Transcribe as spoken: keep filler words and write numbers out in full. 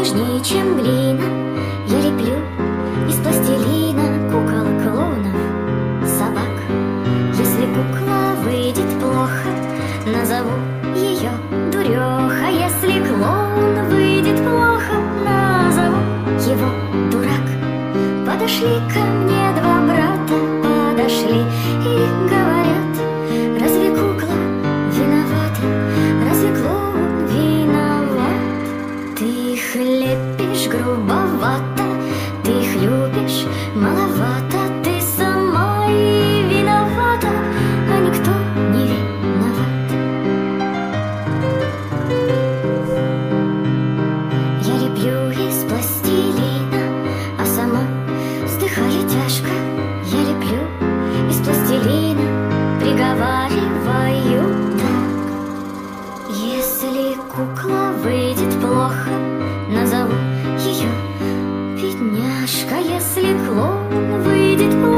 нежнее, чем глина. Я леплю из пластилина кукол, клоунов, собак. Если кукла выйдет плохо, назову ее дуреха. Если клоун выйдет плохо, назову его дурак. Подошли ко мне два брата, подошли и говорят: разве кукла виновата? Разве клоун виноват? Ты их лепишь грубовато, ты их любишь маловато. Ты сама и виновата, а никто не виноват. Я леплю из пластилина, а сама вздыхаю тяжко. Я леплю из пластилина, приговариваю так: если кукла выйдет плохо, назову ее бедняжка. Если клоун выйдет плохо,